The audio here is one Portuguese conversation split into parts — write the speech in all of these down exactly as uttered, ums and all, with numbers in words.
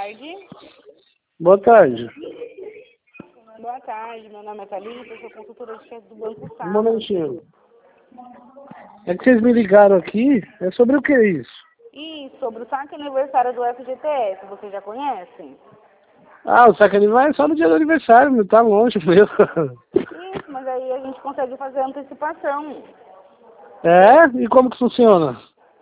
tarde. Boa tarde. Boa tarde, meu nome é Thalita, eu sou consultora de chefe do Banco Safra. Um momentinho. É que vocês me ligaram aqui, é sobre o que é isso? E sobre o saque aniversário do F G T S, você já conhece? Ah, o saque aniversário é só no dia do aniversário, não tá longe meu. Isso, mas aí a gente consegue fazer antecipação. É? E como que funciona?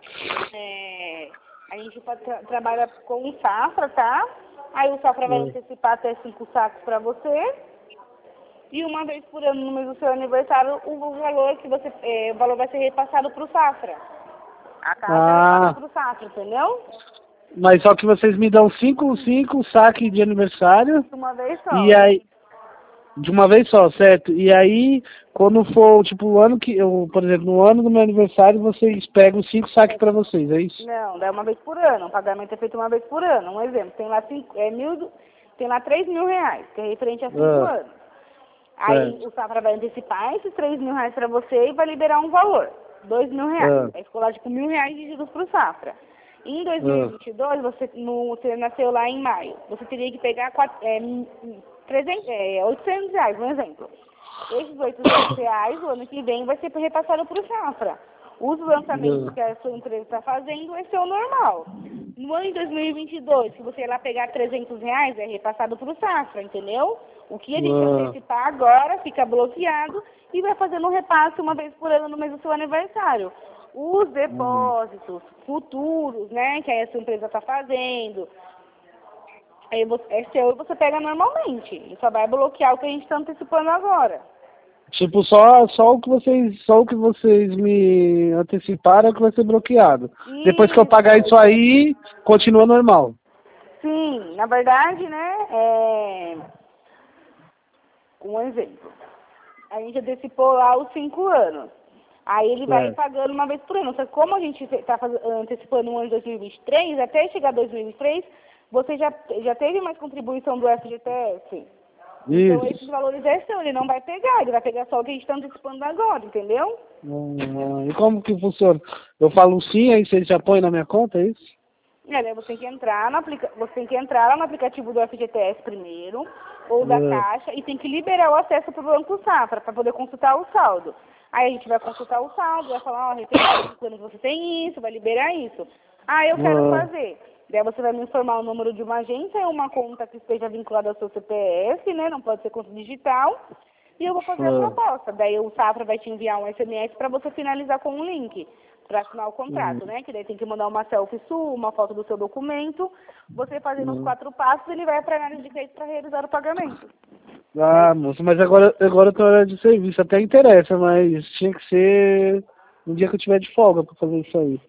É, a gente tra trabalha com o Safra, tá? Aí o Safra vai Hum. antecipar até cinco sacos para você. E uma vez por ano, no mês do seu aniversário, o valor que você, é, o valor vai ser repassado para o Safra. A casa repassa Ah, para o Safra, entendeu? mas só que vocês me dão cinco, cinco saques de aniversário, Uma vez só. e aí, de uma vez só, certo? E aí, quando for, tipo, o ano que, eu, por exemplo, no ano do meu aniversário, vocês pegam cinco saques pra vocês, é isso? Não, dá uma vez por ano. O pagamento é feito uma vez por ano. Um exemplo, tem lá, cinco, é, mil, tem lá três mil reais, que é referente a cinco Ah, anos. Aí certo. o Safra vai antecipar esses três mil reais para você e vai liberar um valor, dois mil reais. Ah, Vai escolar tipo mil reais de juros para o Safra. Em dois mil e ah, vinte e dois, você, no, você nasceu lá em maio. Você teria que pegar quatro, é, trezentos, é, oitocentos reais, um exemplo. Esses oitocentos reais, o ano que vem, vai ser repassado para o Safra. Os lançamentos que a sua empresa está fazendo, esse é o normal. No ano de dois mil e vinte e dois, se você ir lá pegar trezentos reais, é repassado para o Safra, entendeu? O que a gente ah, antecipar agora fica bloqueado e vai fazendo um repasse uma vez por ano no mês do seu aniversário. Os hum. depósitos futuros, né, que a sua empresa está fazendo, aí você, é seu e você pega normalmente. E só vai bloquear o que a gente está antecipando agora. Tipo, só, só o que vocês, só o que vocês me anteciparam é que vai ser bloqueado. Depois que eu pagar Isso. isso aí, continua normal. Sim, na verdade, né, é... um exemplo. A gente antecipou lá os cinco anos. Aí ele vai Certo. pagando uma vez por ano. Só que como a gente está antecipando um ano de dois mil e vinte e três, até chegar dois mil e vinte e três, você já, já teve mais contribuição do F G T S. Então esses Isso. valores é seu, ele não vai pegar, ele vai pegar só o que a gente está antecipando agora, entendeu? Ah, e como que funciona? Eu falo sim, aí você já põe na minha conta, é isso? É, daí você tem que entrar no aplica... você tem que entrar lá no aplicativo do F G T S primeiro, ou da Ah, Caixa, e tem que liberar o acesso para o Banco Safra, para poder consultar o saldo. Aí a gente vai consultar o saldo, vai falar, ó, referente a cinco anos você tem isso, vai liberar isso. Ah, eu quero ah, fazer. Daí você vai me informar o número de uma agência e uma conta que esteja vinculada ao seu C P F, né? Não pode ser conta digital. E eu vou fazer a ah, proposta. Daí o Safra vai te enviar um S M S para você finalizar com um link para assinar o hum, contrato, né? Que daí tem que mandar uma selfie sua, uma foto do seu documento. Você fazendo os hum. quatro passos, ele vai para a análise de crédito para realizar o pagamento. Daí, Ah, moço, mas agora, agora eu tô na hora de serviço, até interessa, mas tinha que ser um dia que eu tiver de folga pra fazer isso aí.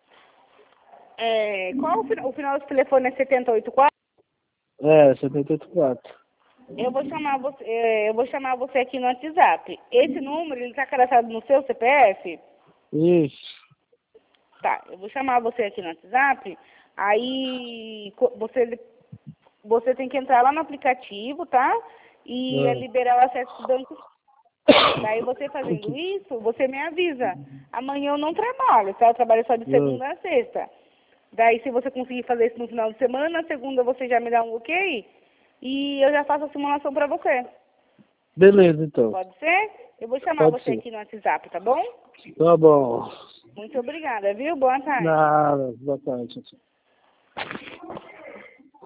é, qual o final? O final do telefone é setenta e oito quatro? É, setenta e oito quatro. Eu vou chamar você, é, eu vou chamar você aqui no WhatsApp. Esse número, ele está cadastrado no seu C P F? Isso. Tá, eu vou chamar você aqui no WhatsApp. Aí co- você, você tem que entrar lá no aplicativo, tá? E é Ah. liberar o acesso do banco. Daí você fazendo Ok. isso, você me avisa. Amanhã eu não trabalho, tá? Eu trabalho só de Ah. segunda a sexta. Daí se você conseguir fazer isso no final de semana, na segunda você já me dá um ok e eu já faço a simulação pra você. Beleza, então. Pode ser? Eu vou chamar Pode você ser. aqui no WhatsApp, tá bom? Tá bom. Muito obrigada, viu? Boa tarde. Nada. Boa tarde.